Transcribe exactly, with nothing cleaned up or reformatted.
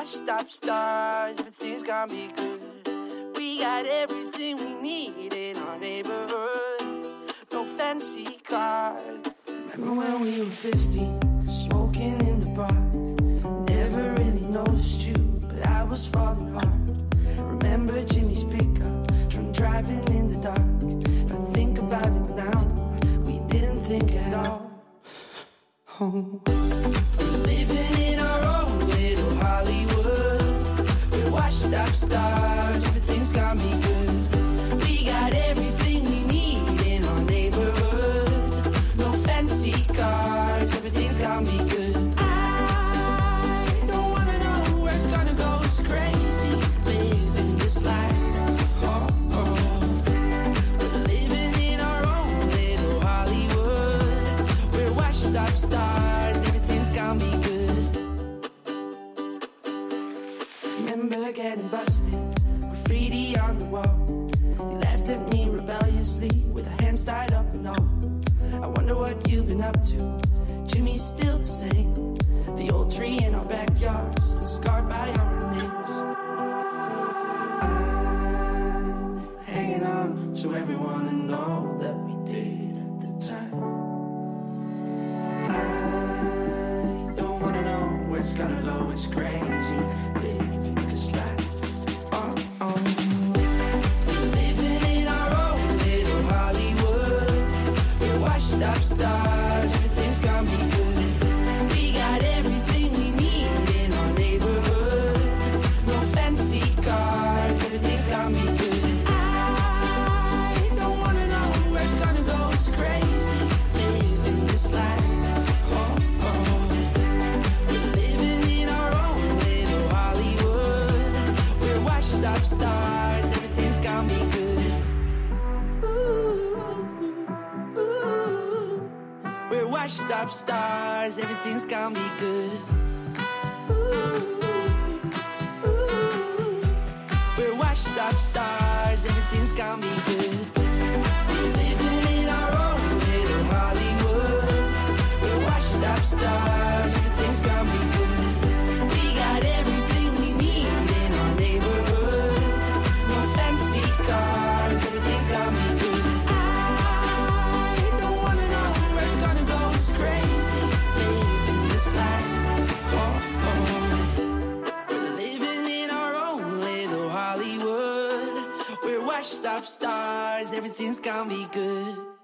washed up stars, everything's gonna be good. We got everything we need in our neighborhood. No fancy cars. Remember when we were fifteen, smoking in the park. Never really noticed you, but I was falling hard. Remember Jimmy's pickup, drunk driving in the dark. If I think about it now, we didn't think at all. Oh. We're living in our own little Hollywood. We're washed up stars, everything's gonna be good. We got everything we need in our neighborhood. No fancy cars, everything's gonna be good. I don't wanna know where it's gonna go, it's crazy living this life. Oh, oh. We're living in our own little Hollywood. We're washed up stars, everything's gonna be good. Remember getting busted, graffiti on the wall. You laughed at me rebelliously with our hands tied up and all. I wonder what you've been up to. Jimmy's still the same. The old tree in our backyard, still scarred by our names. I'm hanging on to everyone and all that we did at the time. I don't wanna know where it's gonna go, it's crazy living this life. Oh, oh. We're living in our own little Hollywood. We're washed up stars, everything's gonna be good. We got everything we need in our neighborhood. No fancy cars, everything's gonna be good. I don't wanna know where it's gonna go, it's crazy living this life. Oh, oh. We're living in our own little Hollywood. We're washed up stars, everything's gonna be good. Ooh, ooh. We're washed up stars, everything's gonna be good. Ooh, ooh. We're washed up stars, everything's gonna be good. We're living in our own little Hollywood. We're washed up stars, everything's gonna be good. We got everything we need in our neighborhood. No fancy cars, everything's gonna be good. I don't wanna know where it's gonna go, it's crazy living this life. Oh, oh. We're living in our own little Hollywood. We're washed up stars, everything's gonna be good.